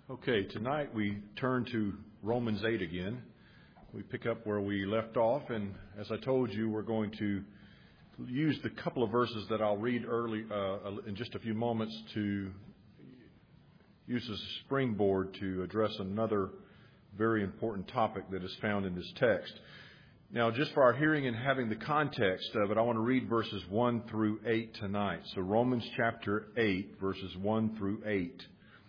Okay, tonight we turn to Romans 8 again. We pick up where we left off, and as I told you, we're going to use the couple of verses that I'll read in just a few moments to use as a springboard to address another very important topic that is found in this text. Now, just for our hearing and having the context of it, I want to read verses 1 through 8 tonight. So Romans chapter 8, verses 1 through 8.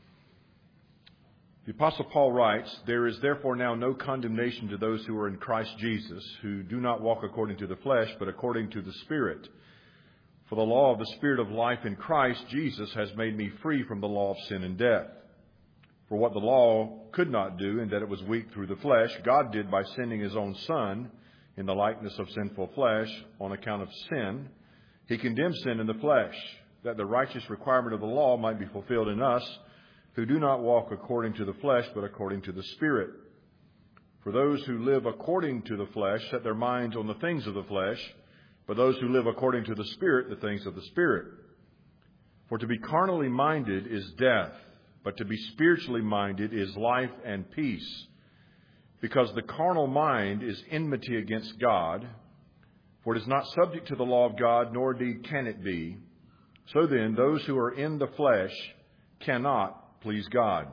The Apostle Paul writes, "There is therefore now no condemnation to those who are in Christ Jesus, who do not walk according to the flesh, but according to the Spirit. For the law of the Spirit of life in Christ Jesus has made me free from the law of sin and death. For what the law could not do, in that it was weak through the flesh, God did by sending His own Son in the likeness of sinful flesh on account of sin. He condemned sin in the flesh, that the righteous requirement of the law might be fulfilled in us, who do not walk according to the flesh, but according to the Spirit. For those who live according to the flesh set their minds on the things of the flesh, but those who live according to the Spirit, the things of the Spirit. For to be carnally minded is death, but to be spiritually minded is life and peace. Because the carnal mind is enmity against God, for it is not subject to the law of God, nor indeed can it be. So then, those who are in the flesh cannot please God."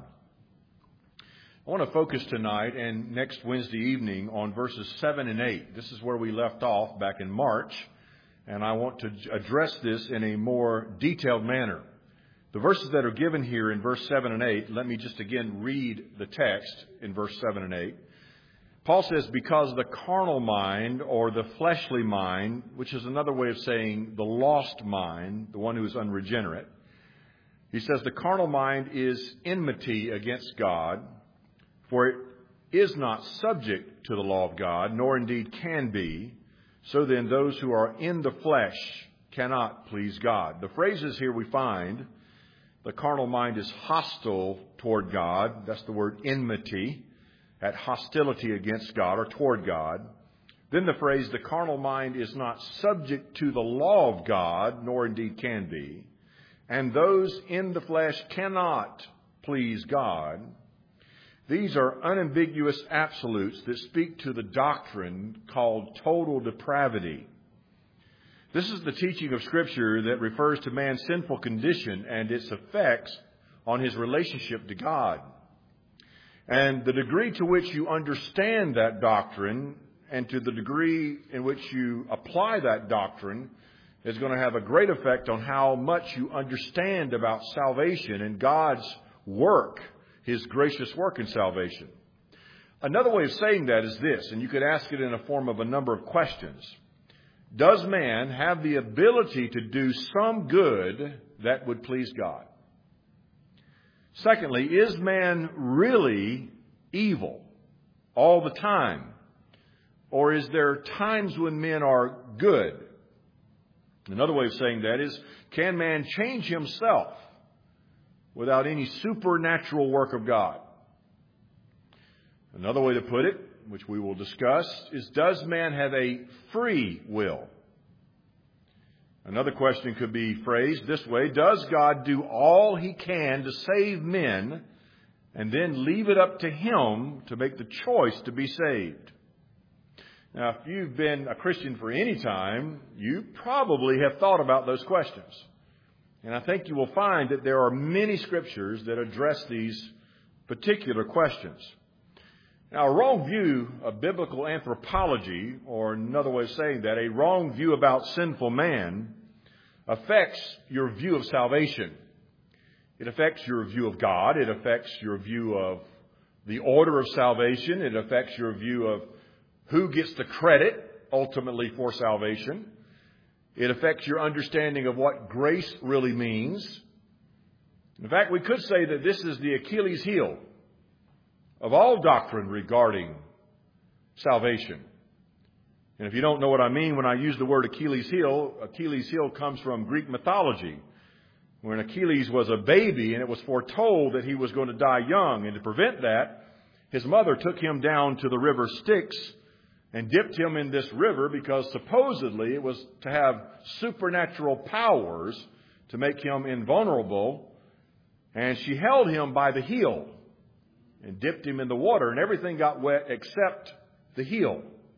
I want to focus tonight and next Wednesday evening on verses 7 and 8. This is where we left off back in March, and I want to address this in a more detailed manner. The verses that are given here in verse 7 and 8, let me just again read the text in verse 7 and 8. Paul says, "Because the carnal mind, or the fleshly mind," which is another way of saying the lost mind, the one who is unregenerate, he says, "The carnal mind is enmity against God, for it is not subject to the law of God, nor indeed can be. So then those who are in the flesh cannot please God." The phrases here we find, the carnal mind is hostile toward God. That's the word enmity, at hostility against God or toward God. Then the phrase, the carnal mind is not subject to the law of God, nor indeed can be. And those in the flesh cannot please God. These are unambiguous absolutes that speak to the doctrine called total depravity. This is the teaching of Scripture that refers to man's sinful condition and its effects on his relationship to God. And the degree to which you understand that doctrine and to the degree in which you apply that doctrine is going to have a great effect on how much you understand about salvation and God's work, His gracious work in salvation. Another way of saying that is this, and you could ask it in a form of a number of questions. Does man have the ability to do some good that would please God? Secondly, is man really evil all the time? Or is there times when men are good? Another way of saying that is, can man change himself without any supernatural work of God? Another way to put it, which we will discuss, is, does man have a free will? Another question could be phrased this way: does God do all He can to save men and then leave it up to Him to make the choice to be saved? Now, if you've been a Christian for any time, you probably have thought about those questions. And I think you will find that there are many scriptures that address these particular questions. Now, a wrong view of biblical anthropology, or another way of saying that, a wrong view about sinful man, affects your view of salvation. It affects your view of God. It affects your view of the order of salvation. It affects your view of who gets the credit ultimately for salvation. It affects your understanding of what grace really means. In fact, we could say that this is the Achilles heel of all doctrine regarding salvation. And if you don't know what I mean when I use the word Achilles heel comes from Greek mythology, when Achilles was a baby and it was foretold that he was going to die young. And to prevent that, his mother took him down to the river Styx and dipped him in this river because supposedly it was to have supernatural powers to make him invulnerable. And she held him by the heel and dipped him in the water, and everything got wet except the heel.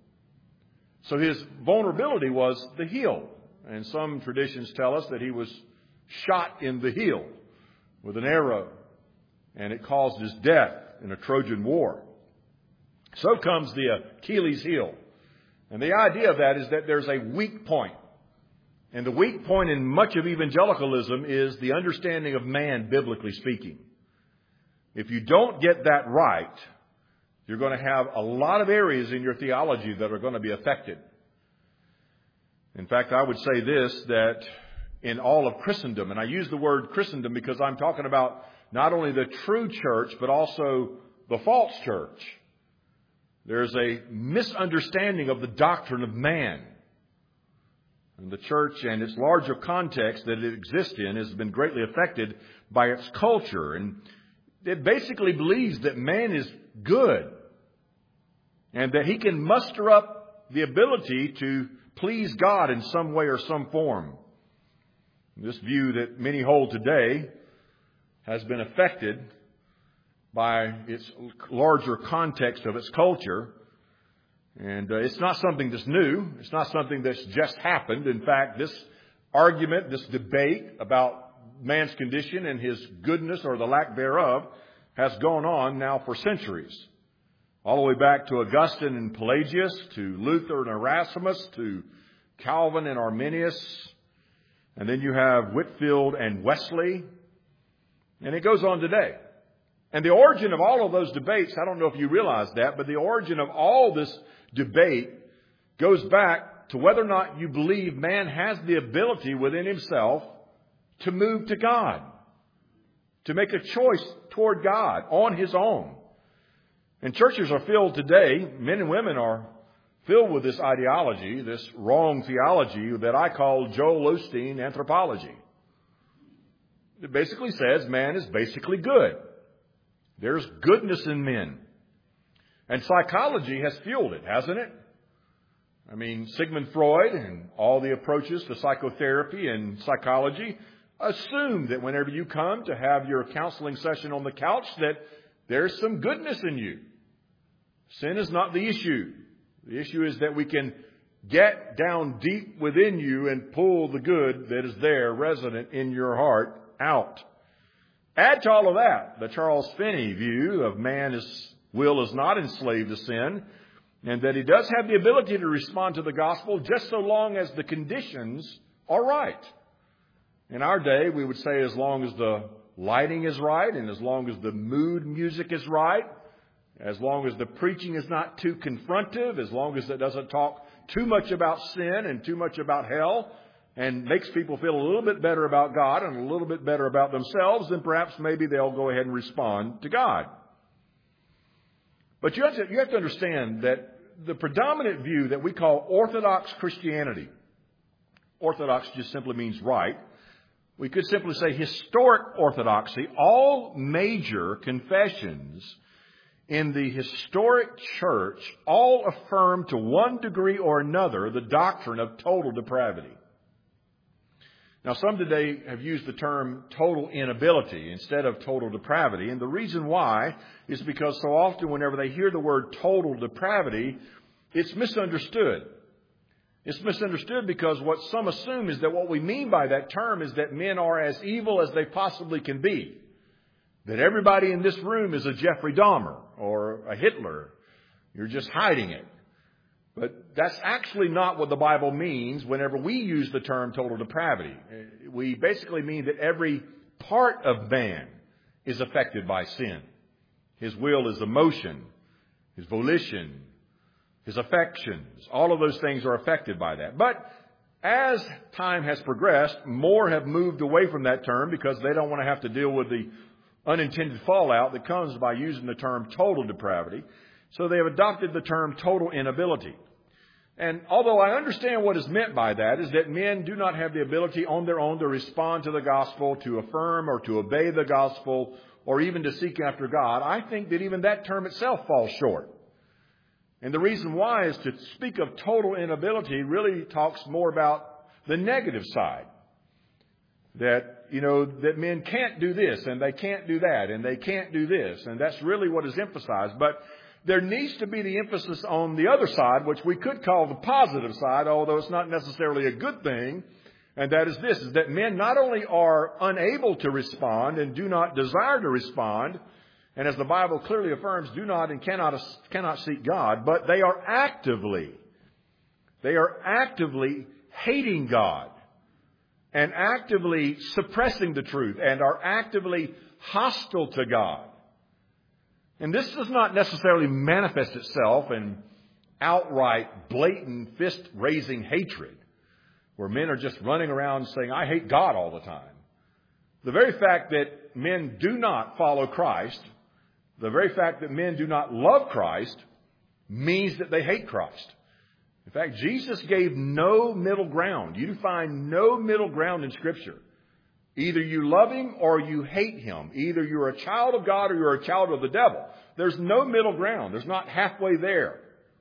So his vulnerability was the heel. And some traditions tell us that he was shot in the heel with an arrow, and it caused his death in a Trojan War. So comes the Achilles heel. And the idea of that is that there's a weak point. And the weak point in much of evangelicalism is the understanding of man, biblically speaking. If you don't get that right, you're going to have a lot of areas in your theology that are going to be affected. In fact, I would say this, that in all of Christendom, and I use the word Christendom because I'm talking about not only the true church, but also the false church. There's a misunderstanding of the doctrine of man. And the church and its larger context that it exists in has been greatly affected by its culture. And it basically believes that man is good and that he can muster up the ability to please God in some way or some form. This view that many hold today has been affected by its larger context of its culture. And it's not something that's new. It's not something that's just happened. In fact, this argument, this debate about man's condition and his goodness or the lack thereof has gone on now for centuries. All the way back to Augustine and Pelagius, to Luther and Erasmus, to Calvin and Arminius. And then you have Whitefield and Wesley. And it goes on today. And the origin of all of those debates, I don't know if you realize that, but the origin of all this debate goes back to whether or not you believe man has the ability within himself to move to God, to make a choice toward God on his own. And churches are filled today, men and women are filled with this ideology, this wrong theology that I call Joel Osteen anthropology. It basically says man is basically good. There's goodness in men. And psychology has fueled it, hasn't it? I mean, Sigmund Freud and all the approaches to psychotherapy and psychology assume that whenever you come to have your counseling session on the couch, that there's some goodness in you. Sin is not the issue. The issue is that we can get down deep within you and pull the good that is there resident in your heart out. Add to all of that the Charles Finney view of man's will is not enslaved to sin, and that he does have the ability to respond to the gospel just so long as the conditions are right. In our day, we would say as long as the lighting is right and as long as the mood music is right, as long as the preaching is not too confrontive, as long as it doesn't talk too much about sin and too much about hell, and makes people feel a little bit better about God and a little bit better about themselves, then perhaps maybe they'll go ahead and respond to God. But you have to understand that the predominant view that we call Orthodox Christianity, Orthodox just simply means right. We could simply say historic orthodoxy. All major confessions in the historic church all affirm to one degree or another the doctrine of total depravity. Now, some today have used the term total inability instead of total depravity. And the reason why is because so often whenever they hear the word total depravity, it's misunderstood. It's misunderstood because what some assume is that what we mean by that term is that men are as evil as they possibly can be. That everybody in this room is a Jeffrey Dahmer or a Hitler. You're just hiding it. But that's actually not what the Bible means whenever we use the term total depravity. We basically mean that every part of man is affected by sin. His will, his emotion, his volition, his affections, all of those things are affected by that. But as time has progressed, more have moved away from that term because they don't want to have to deal with the unintended fallout that comes by using the term total depravity. So they have adopted the term total inability. And although I understand what is meant by that is that men do not have the ability on their own to respond to the gospel, to affirm or to obey the gospel, or even to seek after God, I think that even that term itself falls short. And the reason why is to speak of total inability really talks more about the negative side. That that men can't do this and they can't do that and they can't do this. And that's really what is emphasized. But there needs to be the emphasis on the other side, which we could call the positive side, although it's not necessarily a good thing. And that is this, is that men not only are unable to respond and do not desire to respond, and as the Bible clearly affirms, do not and cannot seek God, but they are actively hating God and actively suppressing the truth and are actively hostile to God. And this does not necessarily manifest itself in outright, blatant, fist-raising hatred, where men are just running around saying, I hate God all the time. The very fact that men do not follow Christ, the very fact that men do not love Christ, means that they hate Christ. In fact, Jesus gave no middle ground. You find no middle ground in Scripture. Either you love Him or you hate Him. Either you're a child of God or you're a child of the devil. There's no middle ground. There's not halfway there.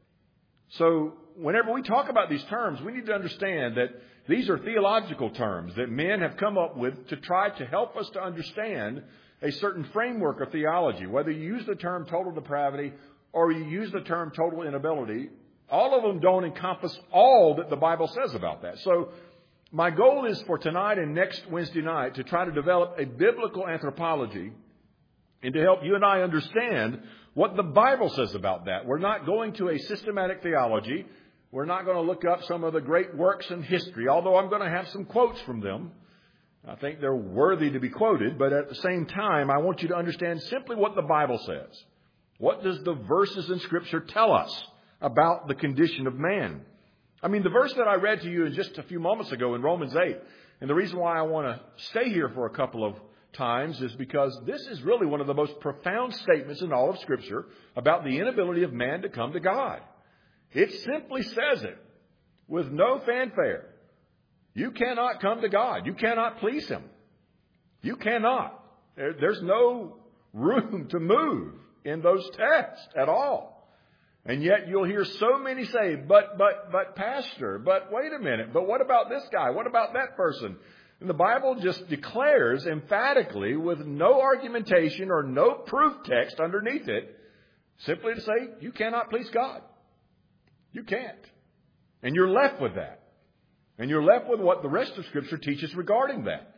So whenever we talk about these terms, we need to understand that these are theological terms that men have come up with to try to help us to understand a certain framework of theology. Whether you use the term total depravity or you use the term total inability, all of them don't encompass all that the Bible says about that. So my goal is for tonight and next Wednesday night to try to develop a biblical anthropology and to help you and I understand what the Bible says about that. We're not going to a systematic theology. We're not going to look up some of the great works in history, although I'm going to have some quotes from them. I think they're worthy to be quoted, but at the same time, I want you to understand simply what the Bible says. What does the verses in Scripture tell us about the condition of man? I mean, the verse that I read to you just a few moments ago in Romans 8, and the reason why I want to stay here for a couple of times is because this is really one of the most profound statements in all of Scripture about the inability of man to come to God. It simply says it with no fanfare. You cannot come to God. You cannot please Him. You cannot. There's no room to move in those texts at all. And yet you'll hear so many say, but pastor, but wait a minute, but what about this guy? What about that person? And the Bible just declares emphatically with no argumentation or no proof text underneath it, simply to say, you cannot please God. You can't. And you're left with that. And you're left with what the rest of Scripture teaches regarding that.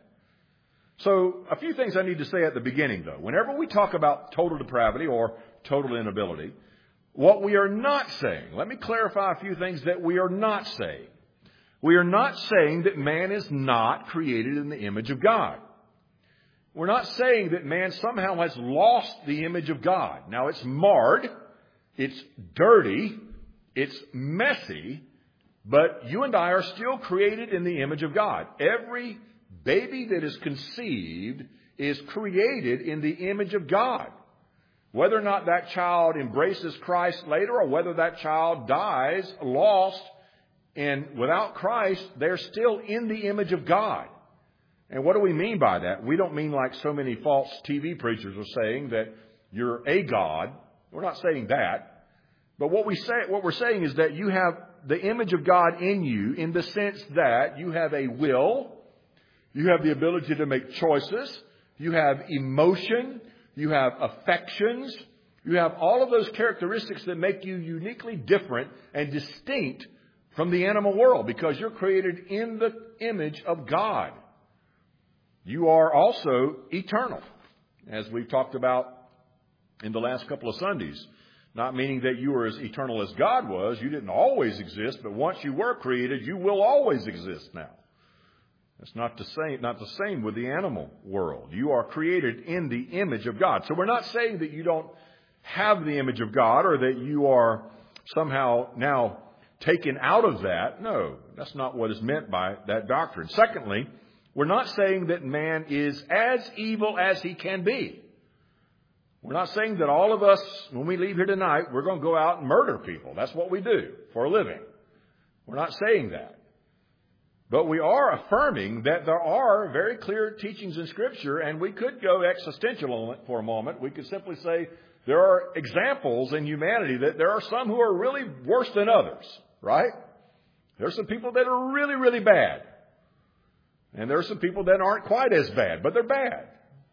So a few things I need to say at the beginning, though. Whenever we talk about total depravity or total inability, what we are not saying, let me clarify a few things that we are not saying. We are not saying that man is not created in the image of God. We're not saying that man somehow has lost the image of God. Now, it's marred, it's dirty, it's messy, but you and I are still created in the image of God. Every baby that is conceived is created in the image of God. Whether or not that child embraces Christ later or whether that child dies lost and without Christ, they're still in the image of God. And what do we mean by that? We don't mean like so many false TV preachers are saying that you're a God. We're not saying that. But what we're saying is that you have the image of God in you in the sense that you have a will, you have the ability to make choices, you have emotion, you have affections, you have all of those characteristics that make you uniquely different and distinct from the animal world because you're created in the image of God. You are also eternal, as we've talked about in the last couple of Sundays. Not meaning that you were as eternal as God was. You didn't always exist, but once you were created, you will always exist now. That's not the same with the animal world. You are created in the image of God. So we're not saying that you don't have the image of God or that you are somehow now taken out of that. No, that's not what is meant by that doctrine. Secondly, we're not saying that man is as evil as he can be. We're not saying that all of us, when we leave here tonight, we're going to go out and murder people. That's what we do for a living. We're not saying that. But we are affirming that there are very clear teachings in Scripture, and we could go existential on it for a moment. We could simply say there are examples in humanity that there are some who are really worse than others, right? There are some people that are really, really bad. And there are some people that aren't quite as bad, but they're bad.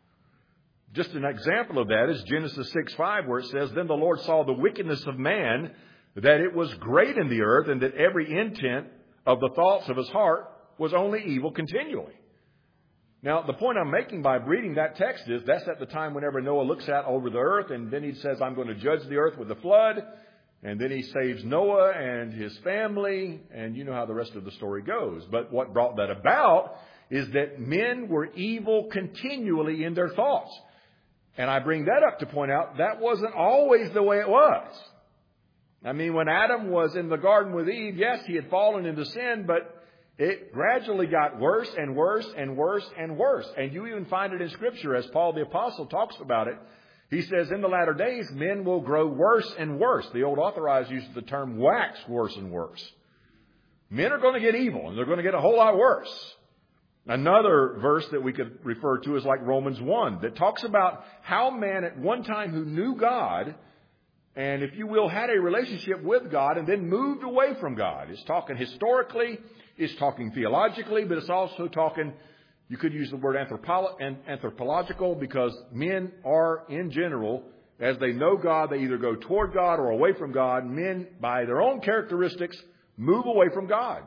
Just an example of that is Genesis 6:5, where it says, "Then the Lord saw the wickedness of man, that it was great in the earth, and that every intent of the thoughts of his heart was only evil continually." Now, the point I'm making by reading that text is that's at the time whenever Noah looks out over the earth, and then he says, "I'm going to judge the earth with the flood." And then he saves Noah and his family, and you know how the rest of the story goes. But what brought that about is that men were evil continually in their thoughts. And I bring that up to point out that wasn't always the way it was. I mean, when Adam was in the garden with Eve, yes, he had fallen into sin, but it gradually got worse and worse and worse and worse. And you even find it in Scripture as Paul the Apostle talks about it. He says, in the latter days, men will grow worse and worse. The old Authorized uses the term wax worse and worse. Men are going to get evil, and they're going to get a whole lot worse. Another verse that we could refer to is like Romans 1, that talks about how man at one time who knew God, and if you will, had a relationship with God and then moved away from God. It's talking historically, it's talking theologically, but it's also talking, you could use the word anthropological, because men are, in general, as they know God, they either go toward God or away from God. Men, by their own characteristics, move away from God.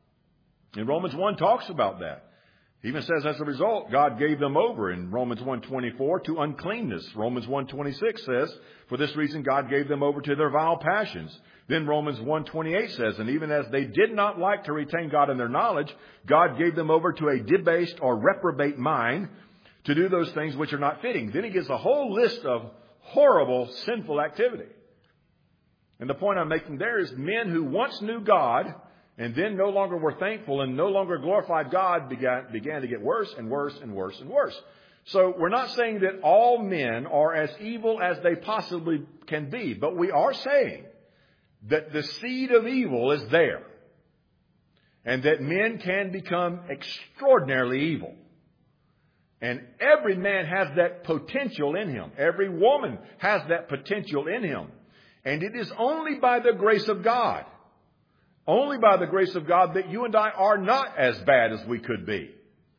And Romans 1 talks about that. He even says, as a result, God gave them over in Romans 1:24 to uncleanness. Romans 1:26 says, for this reason God gave them over to their vile passions. Then Romans 1:28 says, and even as they did not like to retain God in their knowledge, God gave them over to a debased or reprobate mind to do those things which are not fitting. Then he gives a whole list of horrible, sinful activity. And the point I'm making there is men who once knew God and then no longer were thankful and no longer glorified God began to get worse and worse and worse and worse. So we're not saying that all men are as evil as they possibly can be, but we are saying that the seed of evil is there and that men can become extraordinarily evil. And every man has that potential in him. Every woman has that potential in him. And it is only by the grace of God, only by the grace of God, that you and I are not as bad as we could be.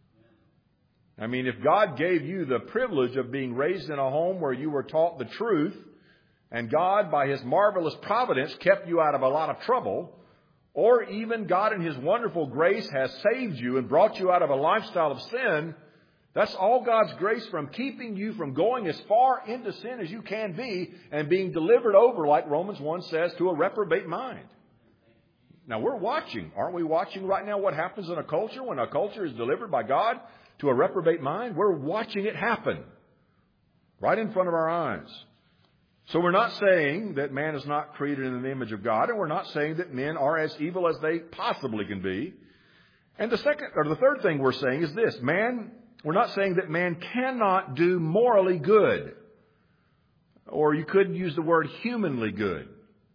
I mean, if God gave you the privilege of being raised in a home where you were taught the truth, and God, by His marvelous providence, kept you out of a lot of trouble, or even God in His wonderful grace has saved you and brought you out of a lifestyle of sin, that's all God's grace from keeping you from going as far into sin as you can be and being delivered over, like Romans 1 says, to a reprobate mind. Now, we're watching. Aren't we watching right now what happens in a culture when a culture is delivered by God to a reprobate mind? We're watching it happen right in front of our eyes. So we're not saying that man is not created in the image of God, and we're not saying that men are as evil as they possibly can be. And the third thing we're saying is this. We're not saying that man cannot do morally good, or you could use the word humanly good.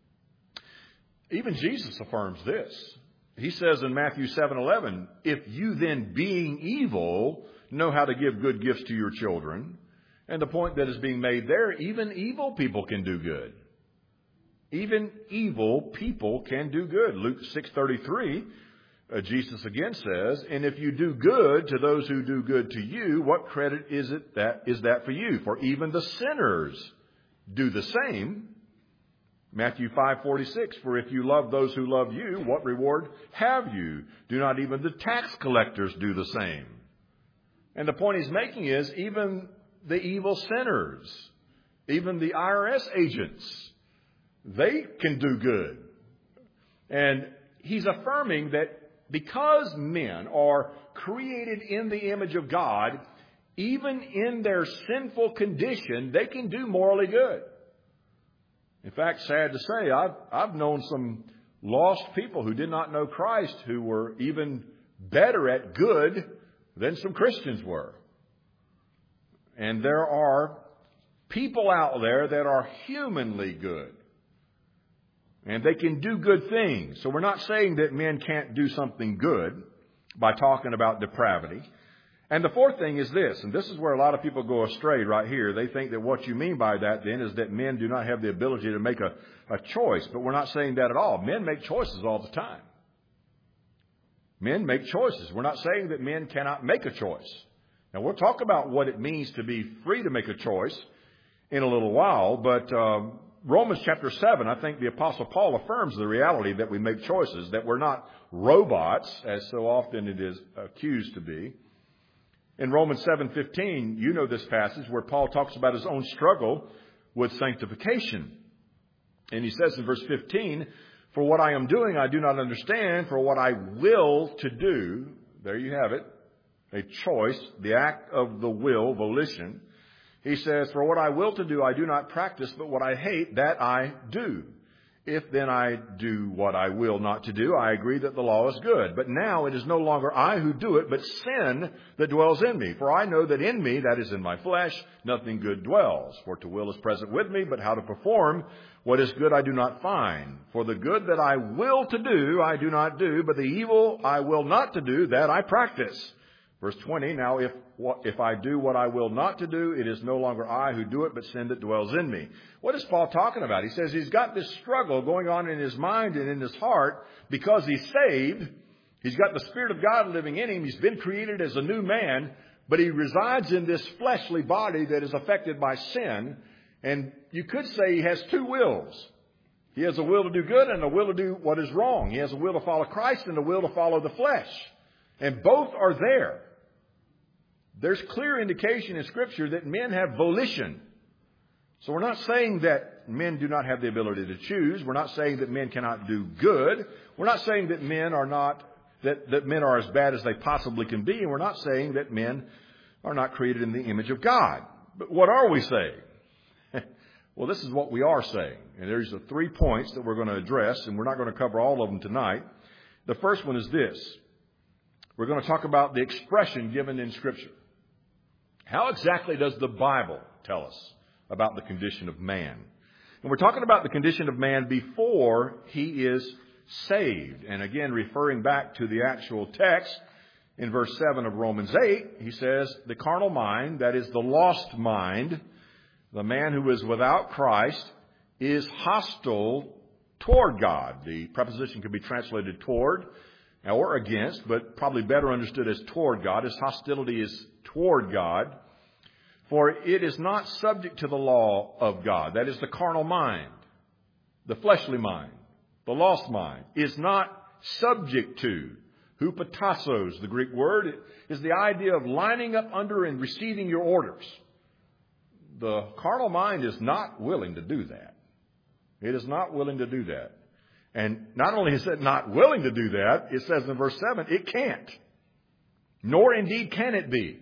Even Jesus affirms this. He says in Matthew 7:11, if you then, being evil, know how to give good gifts to your children. And the point that is being made there, even evil people can do good. Even evil people can do good. Luke 6:33, Jesus again says, and if you do good to those who do good to you, what credit is that for you? For even the sinners do the same. Matthew 5:46, for if you love those who love you, what reward have you? Do not even the tax collectors do the same? And the point he's making is even the evil sinners, even the IRS agents, they can do good. And he's affirming that because men are created in the image of God, even in their sinful condition, they can do morally good. In fact, sad to say, I've known some lost people who did not know Christ who were even better at good than some Christians were. And there are people out there that are humanly good. And they can do good things. So we're not saying that men can't do something good by talking about depravity. And the fourth thing is this, and this is where a lot of people go astray right here. They think that what you mean by that then is that men do not have the ability to make a choice. But we're not saying that at all. Men make choices all the time. Men make choices. We're not saying that men cannot make a choice. Now, we'll talk about what it means to be free to make a choice in a little while, but Romans chapter 7, I think the Apostle Paul affirms the reality that we make choices, that we're not robots, as so often it is accused to be. In Romans 7:15, you know this passage where Paul talks about his own struggle with sanctification. And he says in verse 15, "For what I am doing I do not understand, for what I will to do," there you have it, a choice, the act of the will, volition. He says, "For what I will to do I do not practice, but what I hate, that I do. If then I do what I will not to do, I agree that the law is good. But now it is no longer I who do it, but sin that dwells in me. For I know that in me, that is in my flesh, nothing good dwells. For to will is present with me, but how to perform what is good I do not find. For the good that I will to do, I do not do, but the evil I will not to do, that I practice." Verse 20, "Now if I do what I will not to do, it is no longer I who do it, but sin that dwells in me." What is Paul talking about? He says he's got this struggle going on in his mind and in his heart because he's saved. He's got the Spirit of God living in him. He's been created as a new man, but he resides in this fleshly body that is affected by sin. And you could say he has two wills. He has a will to do good and a will to do what is wrong. He has a will to follow Christ and a will to follow the flesh. And both are there. There's clear indication in Scripture that men have volition. So we're not saying that men do not have the ability to choose. We're not saying that men cannot do good. We're not saying that men are not that men are as bad as they possibly can be. And we're not saying that men are not created in the image of God. But what are we saying? Well, this is what we are saying. And there's the 3 points that we're going to address, and we're not going to cover all of them tonight. The first one is this. We're going to talk about the expression given in Scripture. How exactly does the Bible tell us about the condition of man? And we're talking about the condition of man before he is saved. And again, referring back to the actual text in verse 7 of Romans 8, he says, "The carnal mind, that is the lost mind, the man who is without Christ, is hostile toward God." The preposition can be translated toward or against, but probably better understood as toward God. His hostility is toward God. "For it is not subject to the law of God." That is the carnal mind, the fleshly mind, the lost mind, is not subject to. Hupotassos, the Greek word, is the idea of lining up under and receiving your orders. The carnal mind is not willing to do that. It is not willing to do that. And not only is it not willing to do that, it says in verse 7, it can't. Nor indeed can it be.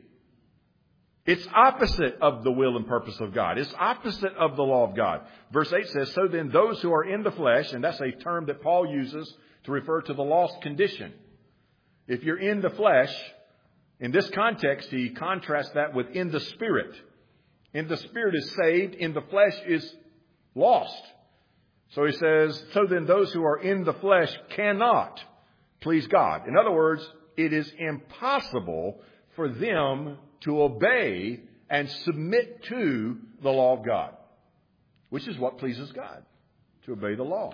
It's opposite of the will and purpose of God. It's opposite of the law of God. Verse 8 says, "So then those who are in the flesh," and that's a term that Paul uses to refer to the lost condition. If you're in the flesh, in this context, he contrasts that with in the spirit. In the spirit is saved, in the flesh is lost. So he says, "So then those who are in the flesh cannot please God." In other words, it is impossible for them to obey and submit to the law of God, which is what pleases God, to obey the law.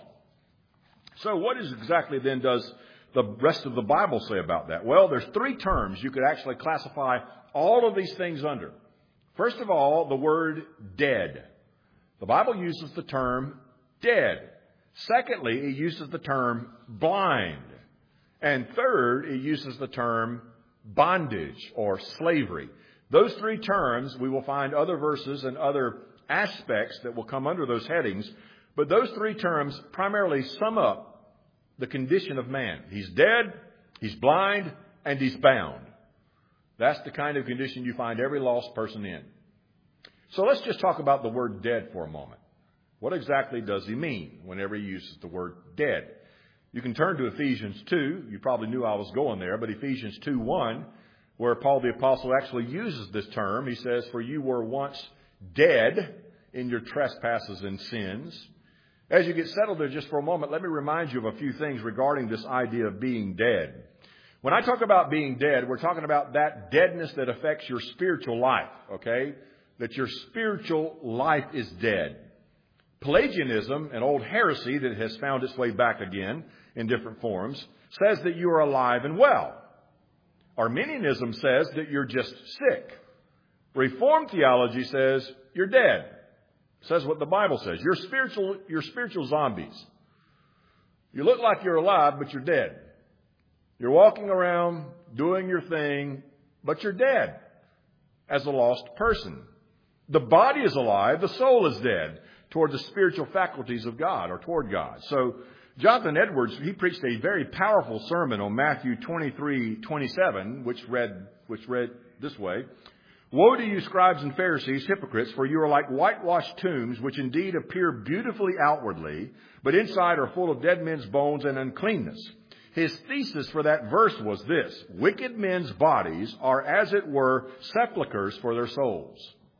So what is exactly then does the rest of the Bible say about that? Well, there's 3 terms you could actually classify all of these things under. First of all, the word dead. The Bible uses the term dead. Secondly, it uses the term blind. And third, it uses the term bondage or slavery. Those 3 terms, we will find other verses and other aspects that will come under those headings. But those 3 terms primarily sum up the condition of man. He's dead, he's blind, and he's bound. That's the kind of condition you find every lost person in. So let's just talk about the word dead for a moment. What exactly does he mean whenever he uses the word dead? You can turn to Ephesians 2. You probably knew I was going there, but Ephesians 2:1, where Paul the Apostle actually uses this term. He says, "For you were once dead in your trespasses and sins." As you get settled there just for a moment, let me remind you of a few things regarding this idea of being dead. When I talk about being dead, we're talking about that deadness that affects your spiritual life, okay? That your spiritual life is dead. Pelagianism, an old heresy that has found its way back again in different forms, says that you are alive and well. Arminianism says that you're just sick. Reformed theology says you're dead. Says what the Bible says. You're spiritual zombies. You look like you're alive, but you're dead. You're walking around doing your thing, but you're dead as a lost person. The body is alive, the soul is dead toward the spiritual faculties of God or toward God. So Jonathan Edwards, he preached a very powerful sermon on Matthew 23:27, which read this way. Woe to you, scribes and Pharisees, hypocrites, for you are like whitewashed tombs, which indeed appear beautifully outwardly, but inside are full of dead men's bones and uncleanness. His thesis for that verse was this: wicked men's bodies are, as it were, sepulchres for their souls.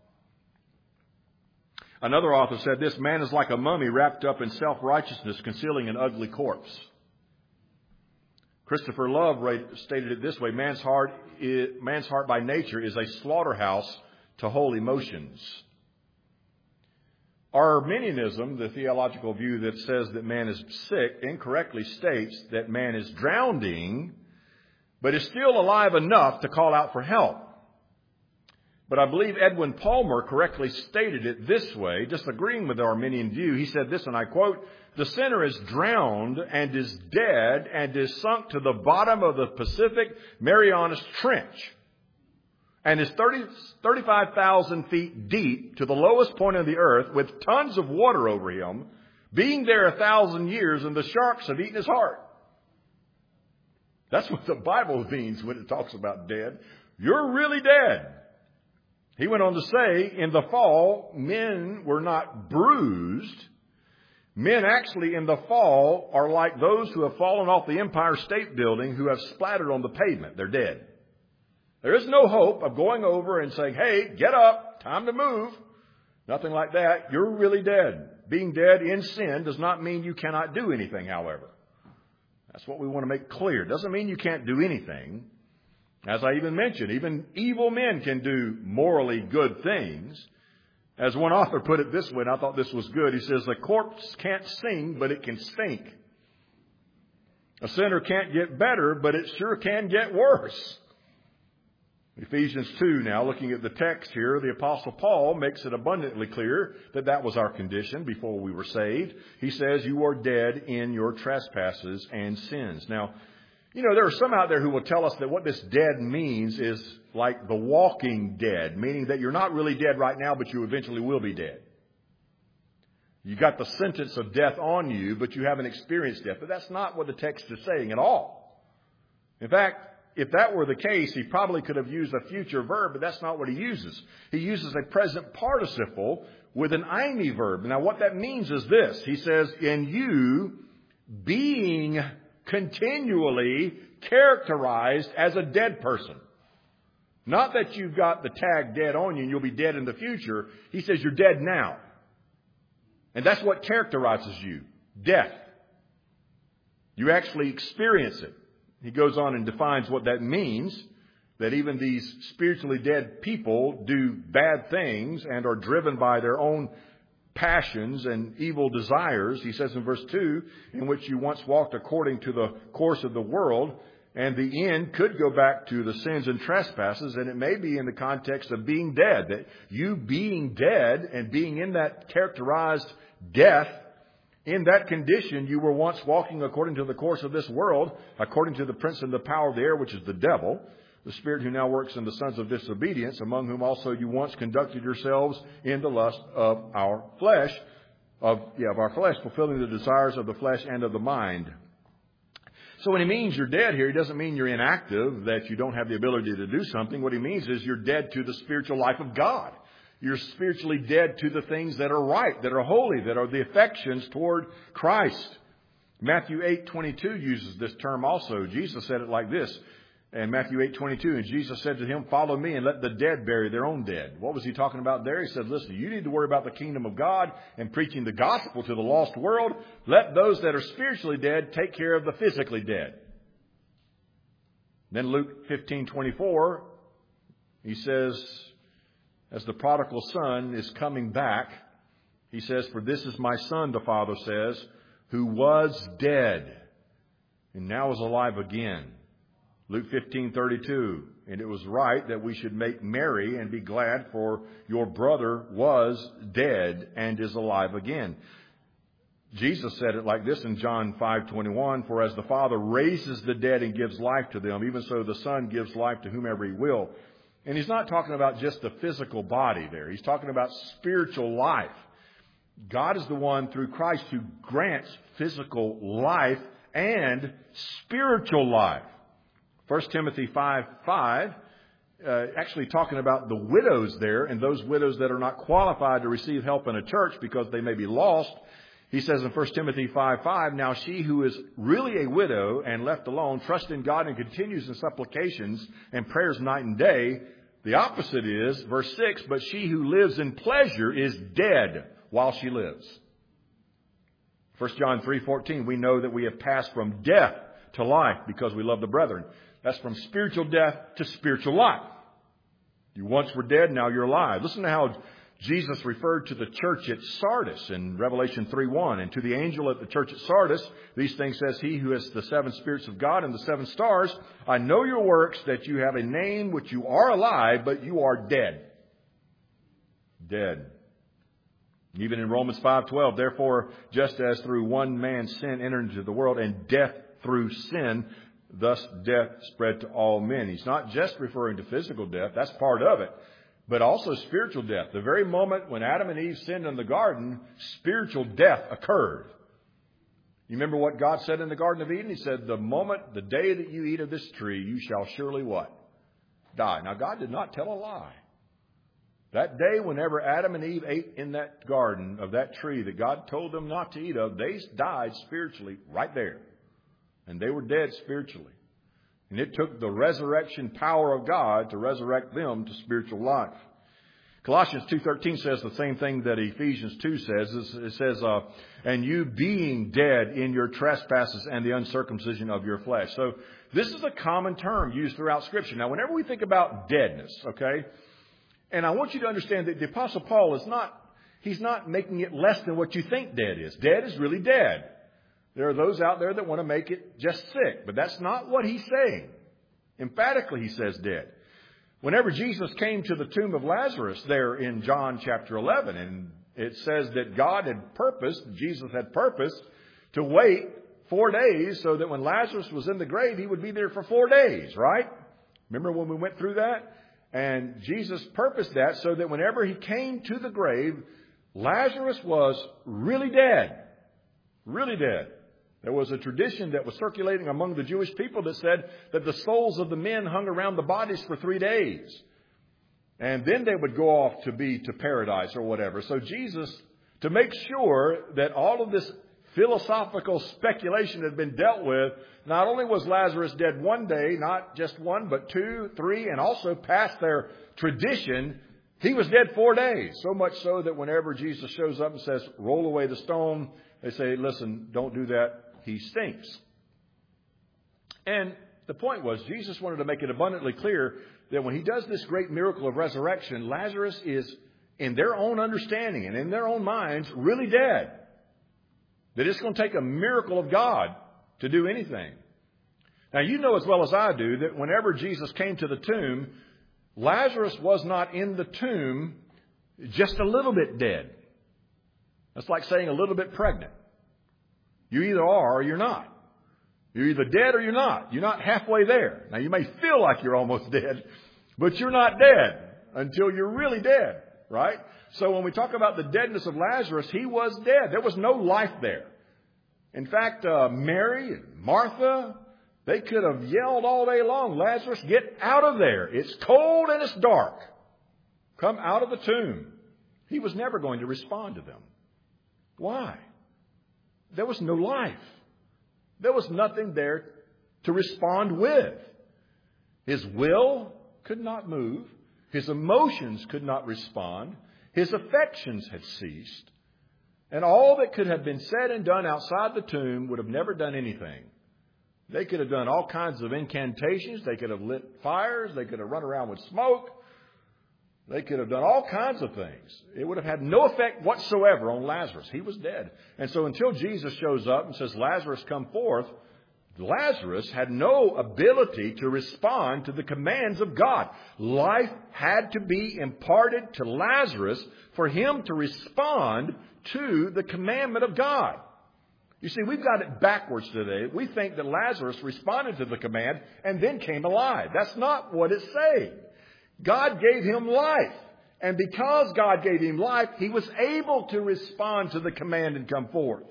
Another author said this: man is like a mummy wrapped up in self-righteousness, concealing an ugly corpse. Christopher Love stated it this way: man's heart by nature is a slaughterhouse to whole emotions. Arminianism, the theological view that says that man is sick, incorrectly states that man is drowning, but is still alive enough to call out for help. But I believe Edwin Palmer correctly stated it this way, disagreeing with the Arminian view. He said this, and I quote, "The sinner is drowned and is dead and is sunk to the bottom of the Pacific Marianas Trench and is 35,000 feet deep to the lowest point of the earth with tons of water over him, being there 1,000 years, and the sharks have eaten his heart." That's what the Bible means when it talks about dead. You're really dead. He went on to say, in the fall, men were not bruised. Men actually in the fall are like those who have fallen off the Empire State Building who have splattered on the pavement. They're dead. There is no hope of going over and saying, hey, get up, time to move. Nothing like that. You're really dead. Being dead in sin does not mean you cannot do anything, however. That's what we want to make clear. It doesn't mean you can't do anything. As I even mentioned, even evil men can do morally good things. As one author put it this way, and I thought this was good, he says, the corpse can't sing, but it can stink. A sinner can't get better, but it sure can get worse. Ephesians 2 now, looking at the text here, the Apostle Paul makes it abundantly clear that that was our condition before we were saved. He says, you are dead in your trespasses and sins. Now, you know, there are some out there who will tell us that what this dead means is like the walking dead, meaning that you're not really dead right now, but you eventually will be dead. You got the sentence of death on you, but you haven't experienced death. But that's not what the text is saying at all. In fact, if that were the case, he probably could have used a future verb, but that's not what he uses. He uses a present participle with an ime verb. Now, what that means is this. He says, in you being continually characterized as a dead person. Not that you've got the tag dead on you and you'll be dead in the future. He says you're dead now. And that's what characterizes you. Death. You actually experience it. He goes on and defines what that means. That even these spiritually dead people do bad things and are driven by their own passions and evil desires. He says in verse 2, in which you once walked according to the course of the world, and the end could go back to the sins and trespasses, and it may be in the context of being dead, that you being dead and being in that characterized death, in that condition you were once walking according to the course of this world, according to the prince and the power of the air, which is the devil, the spirit who now works in the sons of disobedience, among whom also you once conducted yourselves in the lust of our flesh, fulfilling the desires of the flesh and of the mind. So when he means you're dead here, he doesn't mean you're inactive, that you don't have the ability to do something. What he means is you're dead to the spiritual life of God. You're spiritually dead to the things that are right, that are holy, that are the affections toward Christ. Matthew 8:22 uses this term also. Jesus said it like this. And Matthew 8:22, and Jesus said to him, follow me and let the dead bury their own dead. What was he talking about there? He said, listen, you need to worry about the kingdom of God and preaching the gospel to the lost world. Let those that are spiritually dead take care of the physically dead. Then Luke 15:24, he says, as the prodigal son is coming back, he says, for this is my son, the father says, who was dead and now is alive again. Luke 15:32, and it was right that we should make merry and be glad, for your brother was dead and is alive again. Jesus said it like this in John 5:21, for as the Father raises the dead and gives life to them, even so the Son gives life to whomever He will. And He's not talking about just the physical body there. He's talking about spiritual life. God is the one through Christ who grants physical life and spiritual life. 1 Timothy 5:5, actually talking about the widows there and those widows that are not qualified to receive help in a church because they may be lost. He says in 1 Timothy 5:5, now she who is really a widow and left alone trusts in God and continues in supplications and prayers night and day. The opposite is, verse 6, but she who lives in pleasure is dead while she lives. 1 John 3:14, we know that we have passed from death to life because we love the brethren. That's from spiritual death to spiritual life. You once were dead, now you're alive. Listen to how Jesus referred to the church at Sardis in Revelation 3:1. And to the angel at the church at Sardis, these things says he who has the 7 spirits of God and the 7 stars, I know your works, that you have a name which you are alive, but you are dead. Dead. Even in Romans 5:12, therefore, just as through one man sin entered into the world, and death through sin, thus death spread to all men. He's not just referring to physical death, that's part of it, but also spiritual death. The very moment when Adam and Eve sinned in the garden, spiritual death occurred. You remember what God said in the Garden of Eden? He said, the day that you eat of this tree, you shall surely what? Die. Now, God did not tell a lie. That day, whenever Adam and Eve ate in that garden of that tree that God told them not to eat of, they died spiritually right there. And they were dead spiritually. And it took the resurrection power of God to resurrect them to spiritual life. Colossians 2:13 says the same thing that Ephesians 2 says. It says, and you being dead in your trespasses and the uncircumcision of your flesh. So this is a common term used throughout Scripture. Now, whenever we think about deadness, okay, and I want you to understand that the Apostle Paul he's not making it less than what you think dead is. Dead is really dead. There are those out there that want to make it just sick, but that's not what he's saying. Emphatically, he says dead. Whenever Jesus came to the tomb of Lazarus there in John chapter 11, and it says that Jesus had purposed to wait 4 days so that when Lazarus was in the grave, he would be there for 4 days, right? Remember when we went through that? And Jesus purposed that so that whenever he came to the grave, Lazarus was really dead. Really dead. There was a tradition that was circulating among the Jewish people that said that the souls of the men hung around the bodies for 3 days. And then they would go off to paradise or whatever. So Jesus, to make sure that all of this philosophical speculation had been dealt with, not only was Lazarus dead 1 day, not just 1, but 2, 3, and also past their tradition, he was dead 4 days. So much so that whenever Jesus shows up and says, roll away the stone, they say, listen, don't do that. He stinks. And the point was, Jesus wanted to make it abundantly clear that when he does this great miracle of resurrection, Lazarus is, in their own understanding and in their own minds, really dead. That it's going to take a miracle of God to do anything. Now, you know as well as I do that whenever Jesus came to the tomb, Lazarus was not in the tomb just a little bit dead. That's like saying a little bit pregnant. You either are or you're not. You're either dead or you're not. You're not halfway there. Now, you may feel like you're almost dead, but you're not dead until you're really dead, right? So when we talk about the deadness of Lazarus, he was dead. There was no life there. In fact, Mary and Martha, they could have yelled all day long, Lazarus, get out of there. It's cold and it's dark. Come out of the tomb. He was never going to respond to them. Why? There was no life. There was nothing there to respond with. His will could not move. His emotions could not respond. His affections had ceased. And all that could have been said and done outside the tomb would have never done anything. They could have done all kinds of incantations. They could have lit fires. They could have run around with smoke. They could have done all kinds of things. It would have had no effect whatsoever on Lazarus. He was dead. And so until Jesus shows up and says, Lazarus, come forth, Lazarus had no ability to respond to the commands of God. Life had to be imparted to Lazarus for him to respond to the commandment of God. You see, we've got it backwards today. We think that Lazarus responded to the command and then came alive. That's not what it's saying. God gave him life. And because God gave him life, he was able to respond to the command and come forth.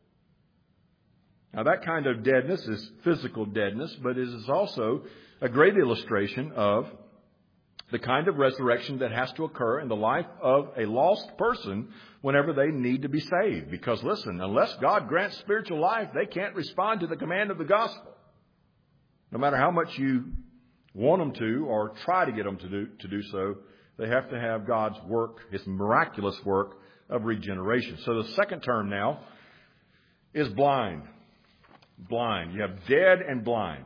Now, that kind of deadness is physical deadness, but it is also a great illustration of the kind of resurrection that has to occur in the life of a lost person whenever they need to be saved. Because, listen, unless God grants spiritual life, they can't respond to the command of the gospel. No matter how much you want them to or try to get them to do so, they have to have God's work, His miraculous work of regeneration. So the second term now is blind. Blind. You have dead and blind.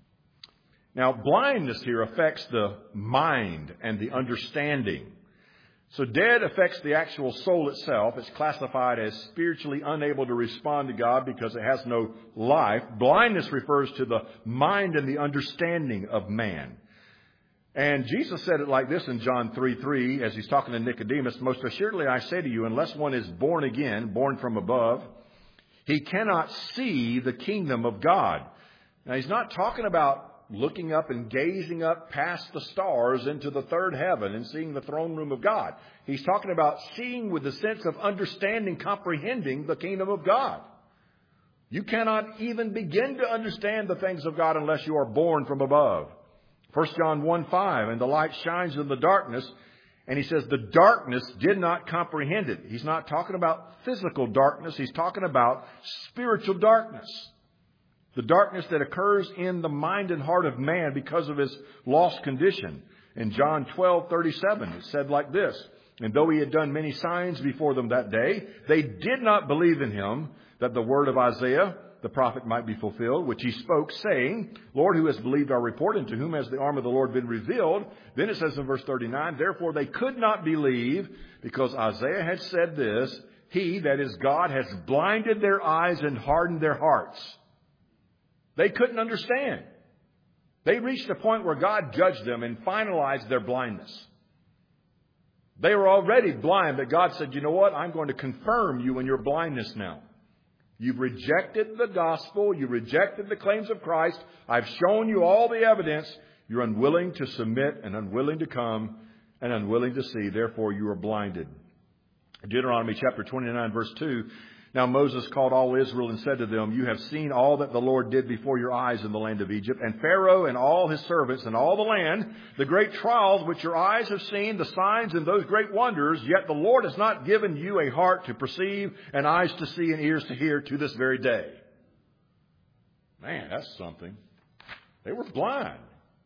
Now, blindness here affects the mind and the understanding. So dead affects the actual soul itself. It's classified as spiritually unable to respond to God because it has no life. Blindness refers to the mind and the understanding of man. And Jesus said it like this in John 3:3 as he's talking to Nicodemus. Most assuredly I say to you, unless one is born again, born from above, he cannot see the kingdom of God. Now, he's not talking about looking up and gazing up past the stars into the third heaven and seeing the throne room of God. He's talking about seeing with the sense of understanding, comprehending the kingdom of God. You cannot even begin to understand the things of God unless you are born from above. 1 John 1:5, and the light shines in the darkness. And he says the darkness did not comprehend it. He's not talking about physical darkness. He's talking about spiritual darkness. The darkness that occurs in the mind and heart of man because of his lost condition. In John 12:37, it said like this, and though he had done many signs before them that day, they did not believe in him, that the word of Isaiah, the prophet, might be fulfilled, which he spoke, saying, Lord, who has believed our report, and to whom has the arm of the Lord been revealed? Then it says in verse 39, therefore they could not believe, because Isaiah had said this, he, that is God, has blinded their eyes and hardened their hearts. They couldn't understand. They reached a point where God judged them and finalized their blindness. They were already blind, but God said, you know what? I'm going to confirm you in your blindness now. You've rejected the gospel. You rejected the claims of Christ. I've shown you all the evidence. You're unwilling to submit and unwilling to come and unwilling to see. Therefore, you are blinded. Deuteronomy chapter 29, verse 2. Now Moses called all Israel and said to them, you have seen all that the Lord did before your eyes in the land of Egypt, and Pharaoh and all his servants and all the land, the great trials which your eyes have seen, the signs and those great wonders, yet the Lord has not given you a heart to perceive and eyes to see and ears to hear to this very day. Man, that's something. They were blind.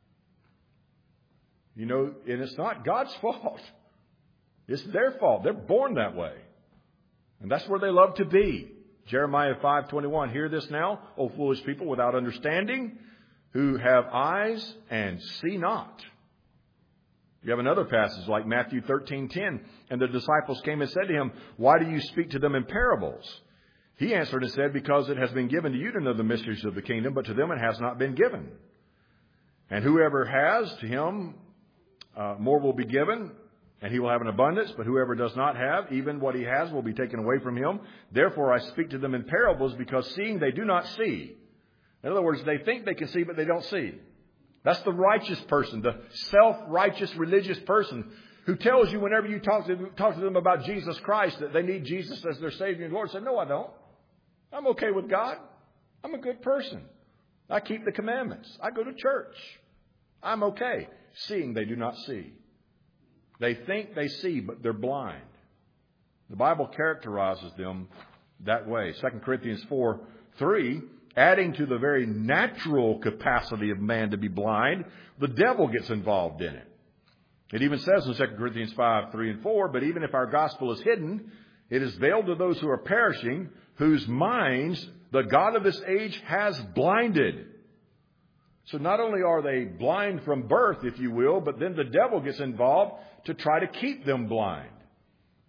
You know, and it's not God's fault. It's their fault. They're born that way. And that's where they love to be. Jeremiah 5:21, hear this now, O foolish people without understanding, who have eyes and see not. You have another passage like Matthew 13:10, and the disciples came and said to him, why do you speak to them in parables? He answered and said, because it has been given to you to know the mysteries of the kingdom, but to them it has not been given. And whoever has, to him more will be given, and he will have an abundance, but whoever does not have, even what he has will be taken away from him. Therefore I speak to them in parables, because seeing they do not see. In other words, they think they can see, but they don't see. That's the righteous person, the self-righteous religious person who tells you whenever you talk to them about Jesus Christ that they need Jesus as their Savior and Lord. Say, no, I don't. I'm okay with God. I'm a good person. I keep the commandments. I go to church. I'm okay. Seeing they do not see. They think they see, but they're blind. The Bible characterizes them that way. 2 Corinthians 4:3, adding to the very natural capacity of man to be blind, the devil gets involved in it. It even says in 2 Corinthians 5:3 and 4, but even if our gospel is hidden, it is veiled to those who are perishing, whose minds the God of this age has blinded. So not only are they blind from birth, if you will, but then the devil gets involved to try to keep them blind.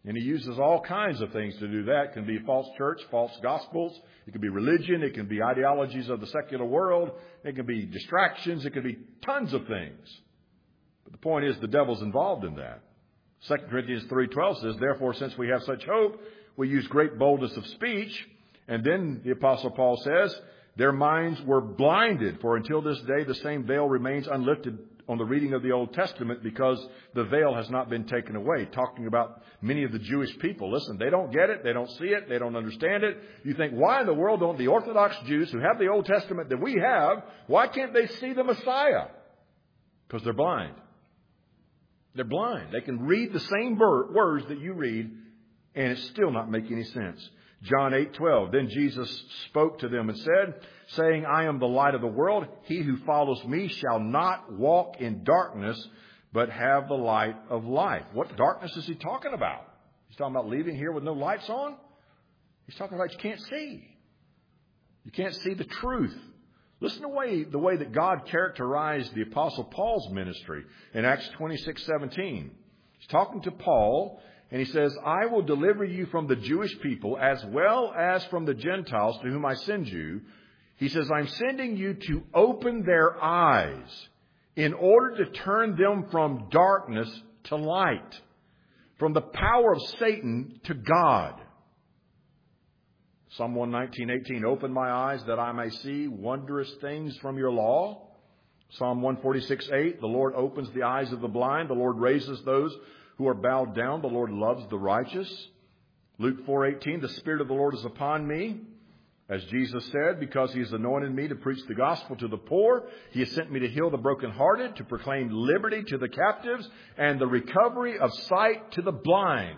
And he uses all kinds of things to do that. It can be false church, false gospels. It can be religion. It can be ideologies of the secular world. It can be distractions. It can be tons of things. But the point is the devil's involved in that. 2 Corinthians 3:12 says, therefore, since we have such hope, we use great boldness of speech. And then the Apostle Paul says, their minds were blinded, for until this day the same veil remains unlifted on the reading of the Old Testament because the veil has not been taken away. Talking about many of the Jewish people. Listen, they don't get it. They don't see it. They don't understand it. You think, why in the world don't the Orthodox Jews who have the Old Testament that we have, why can't they see the Messiah? Because they're blind. They're blind. They can read the same words that you read, and it still not make any sense. John 8:12. Then Jesus spoke to them and said, saying, I am the light of the world. He who follows me shall not walk in darkness, but have the light of life. What darkness is he talking about? He's talking about leaving here with no lights on? He's talking about you can't see. You can't see the truth. Listen to the way that God characterized the Apostle Paul's ministry in Acts 26:17. He's talking to Paul, and he says, I will deliver you from the Jewish people as well as from the Gentiles to whom I send you. He says, I'm sending you to open their eyes in order to turn them from darkness to light, from the power of Satan to God. Psalm 119:18, open my eyes that I may see wondrous things from your law. Psalm 146:8, the Lord opens the eyes of the blind. The Lord raises those who are bowed down. The Lord loves the righteous. Luke 4:18, the Spirit of the Lord is upon me, as Jesus said, because he has anointed me to preach the gospel to the poor. He has sent me to heal the brokenhearted, to proclaim liberty to the captives, and the recovery of sight to the blind.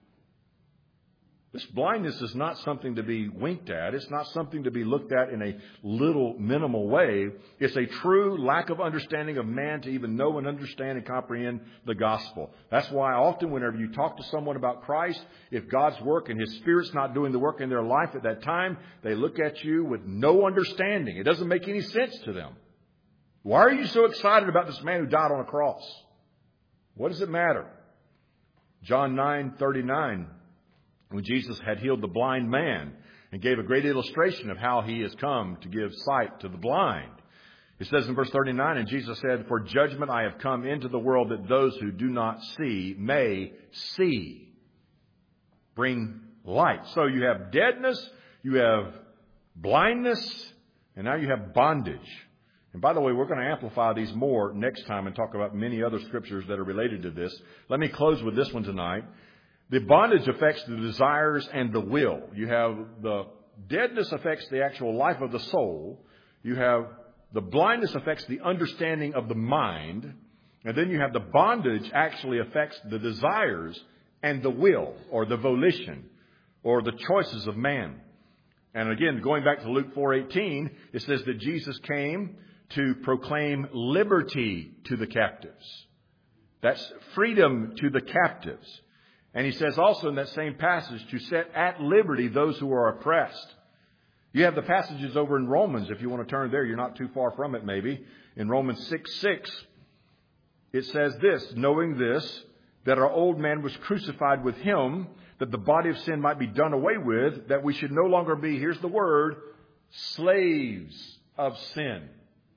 This blindness is not something to be winked at. It's not something to be looked at in a little minimal way. It's a true lack of understanding of man to even know and understand and comprehend the gospel. That's why often whenever you talk to someone about Christ, if God's work and his Spirit's not doing the work in their life at that time, they look at you with no understanding. It doesn't make any sense to them. Why are you so excited about this man who died on a cross? What does it matter? John 9:39. When Jesus had healed the blind man and gave a great illustration of how he has come to give sight to the blind. It says in verse 39, and Jesus said, for judgment I have come into the world that those who do not see may see. Bring light. So you have deadness, you have blindness, and now you have bondage. And by the way, we're going to amplify these more next time and talk about many other scriptures that are related to this. Let me close with this one tonight. The bondage affects the desires and the will. You have the deadness affects the actual life of the soul. You have the blindness affects the understanding of the mind. And then you have the bondage actually affects the desires and the will, or the volition, or the choices of man. And again, going back to Luke 4:18, it says that Jesus came to proclaim liberty to the captives. That's freedom to the captives. And he says also in that same passage to set at liberty those who are oppressed. You have the passages over in Romans. If you want to turn there, you're not too far from it maybe. In Romans 6:6, it says this, knowing this, that our old man was crucified with him, that the body of sin might be done away with, that we should no longer be, here's the word, slaves of sin.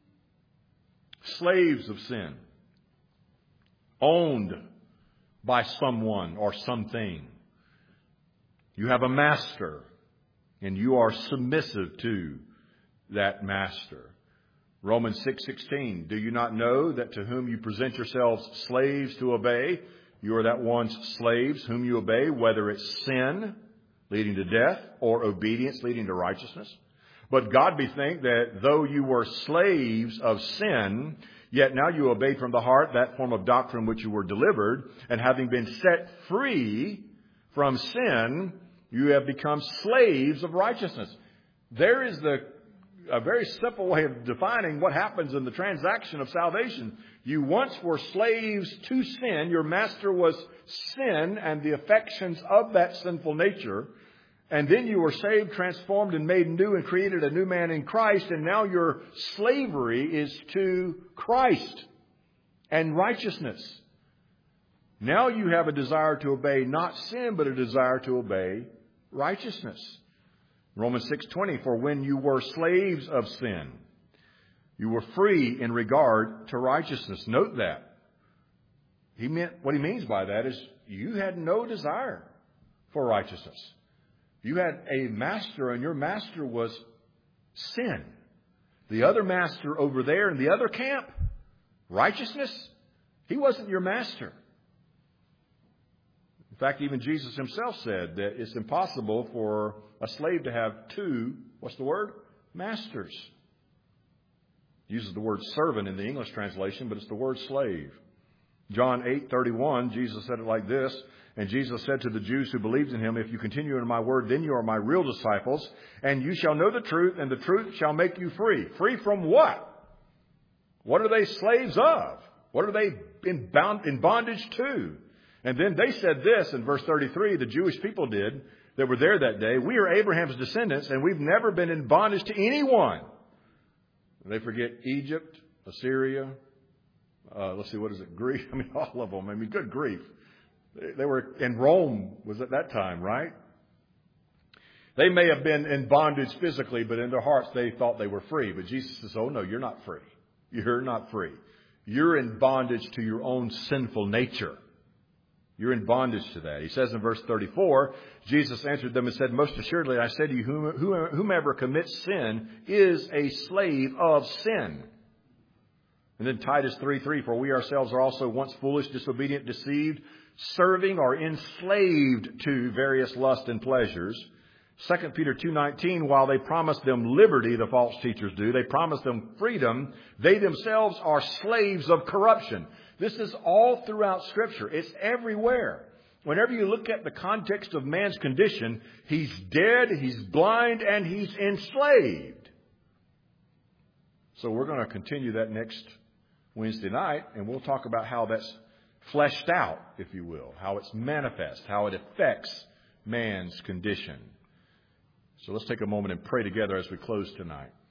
Slaves of sin. Owned by someone or something. You have a master, and you are submissive to that master. Romans 6:16, do you not know that to whom you present yourselves slaves to obey, you are that one's slaves whom you obey, whether it's sin leading to death or obedience leading to righteousness? But God be thanked that though you were slaves of sin, yet now you obey from the heart that form of doctrine which you were delivered, and having been set free from sin, you have become slaves of righteousness. There is a very simple way of defining what happens in the transaction of salvation. You once were slaves to sin. Your master was sin and the affections of that sinful nature. And then you were saved, transformed, and made new and created a new man in Christ. And now your slavery is to Christ and righteousness. Now you have a desire to obey not sin, but a desire to obey righteousness. Romans 6:20, for when you were slaves of sin, you were free in regard to righteousness. Note that. What he means by that is you had no desire for righteousness. You had a master, and your master was sin. The other master over there in the other camp, righteousness, he wasn't your master. In fact, even Jesus himself said that it's impossible for a slave to have two, what's the word? Masters. He uses the word servant in the English translation, but it's the word slave. John 8:31, Jesus said it like this, and Jesus said to the Jews who believed in him, if you continue in my word, then you are my real disciples, and you shall know the truth, and the truth shall make you free. Free from what? What are they slaves of? What are they in bondage to? And then they said this in verse 33, the Jewish people did, that were there that day. We are Abraham's descendants, and we've never been in bondage to anyone. They forget Egypt, Assyria, Greece. All of them. Good grief. They were in Rome, was at that time, right? They may have been in bondage physically, but in their hearts they thought they were free. But Jesus says, oh no, you're not free. You're not free. You're in bondage to your own sinful nature. You're in bondage to that. He says in verse 34, Jesus answered them and said, most assuredly, I say to you, whomever commits sin is a slave of sin. And then Titus 3:3, for we ourselves are also once foolish, disobedient, deceived, serving or enslaved to various lusts and pleasures. 2 Peter 2:19, while they promise them liberty, the false teachers do, they promise them freedom, they themselves are slaves of corruption. This is all throughout Scripture. It's everywhere. Whenever you look at the context of man's condition, he's dead, he's blind, and he's enslaved. So we're going to continue that next Wednesday night, and we'll talk about how that's fleshed out, if you will, how it's manifest, how it affects man's condition. So let's take a moment and pray together as we close tonight.